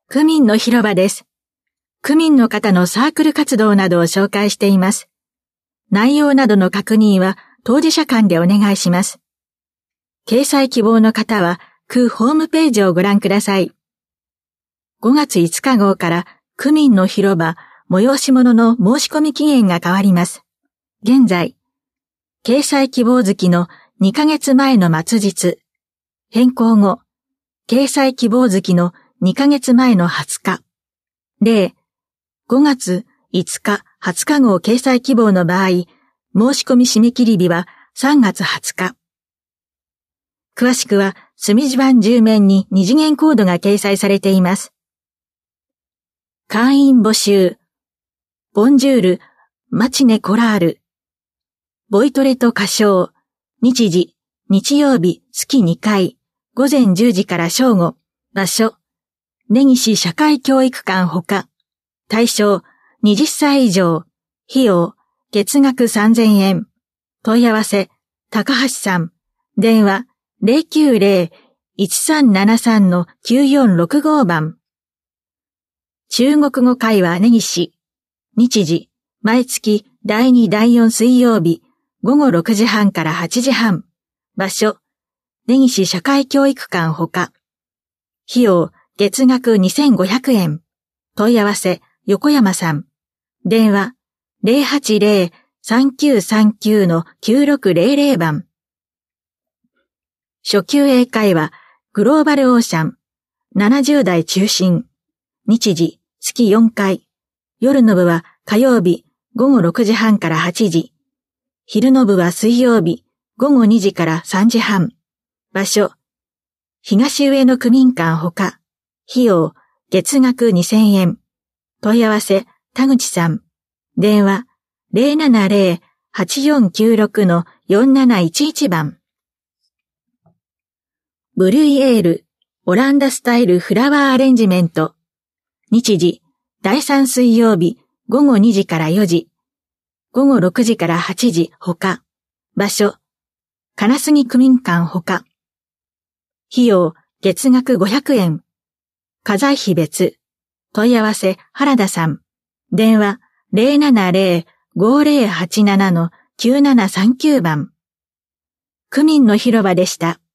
区民の広場です。区民の方のサークル活動などを紹介しています。内容などの確認は当事者間でお願いします。掲載希望の方は区ホームページをご覧ください。5月5日号から区民の広場催し物の申し込み期限が変わります。現在、掲載希望月の2ヶ月前の末日、変更後、掲載希望月の2ヶ月前の20日、例、5月5日、20日号掲載希望の場合、申し込み締め切り日は3月20日。詳しくは、墨地板10面に二次元コードが掲載されています。会員募集。ボンジュール、マチネコラール。ボイトレと歌唱。日時、日曜日、月2回。午前10時から正午。場所。根岸社会教育館ほか。対象、20歳以上。費用、月額3000円。問い合わせ、高橋さん。電話、090-1373-9465 番。中国語会話根岸。日時、毎月第2第4水曜日、午後6時半から8時半。場所、根岸社会教育館ほか。費用、月額2500円。問い合わせ、横山さん。電話、080-3939-9600 番。初級英会話、グローバルオーシャン。70代中心。日時、月4回。夜の部は火曜日、午後6時半から8時。昼の部は水曜日、午後2時から3時半。場所、東上野区民館ほか。費用、月額2000円。問い合わせ、田口さん。電話、070-8496-4711 番。ブルイエール、オランダスタイルフラワーアレンジメント。日時、第3水曜日、午後2時から4時。午後6時から8時ほか。場所、金杉区民館ほか。費用、月額500円。家財費別。問い合わせ、原田さん。電話、070-5087-9739 番。区民の広場でした。